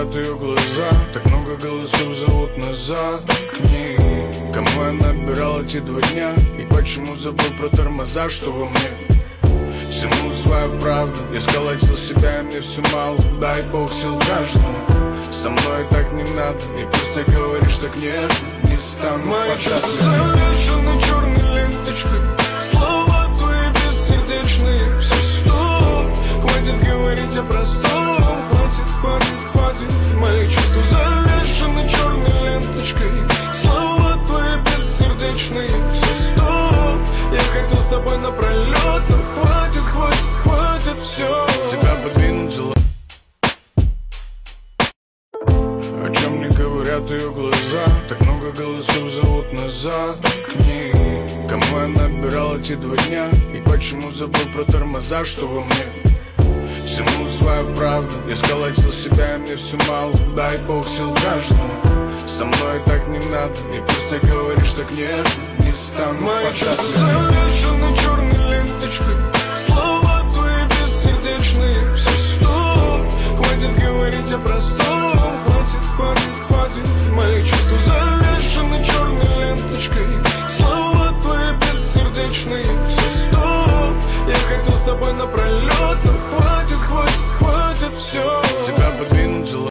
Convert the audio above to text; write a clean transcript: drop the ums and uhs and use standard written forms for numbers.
говорят ее глаза, так много голосов зовут назад к ней. Кому я набирал эти 2 дня, и почему забыл про тормоза, что во мне? Всему своя правда, я сколотил себя, и мне все мало. Дай Бог сил каждому, со мной так не надо. И пусть ты говоришь так нежно, не стану. Мои чувства завешены черной ленточкой, слова твои бессердечные. Все стоп, хватит говорить о простом. Хватит. Мои чувства завешены черной ленточкой, слова твои бессердечные. Все стоп, я хотел с тобой напролет, но хватит, все. Тебя подвинуть зла. О чем мне говорят ее глаза, так много голосов зовут назад к ней. Кому я набирал эти 2 дня, и почему забыл про тормоза, что во мне? Всему своя правда, я сколотил себя, и мне все мало. Дай Бог сил каждому, со мной так не надо. И пусть ты говоришь так нежно, не стану. Мои чувства завешены черной ленточкой, слова твои бессердечные. Все стоп, хватит говорить о простом. Хватит. Мои чувства завешены черной ленточкой, слова твои бессердечные. Все стоп, я хотел с тобой напролет.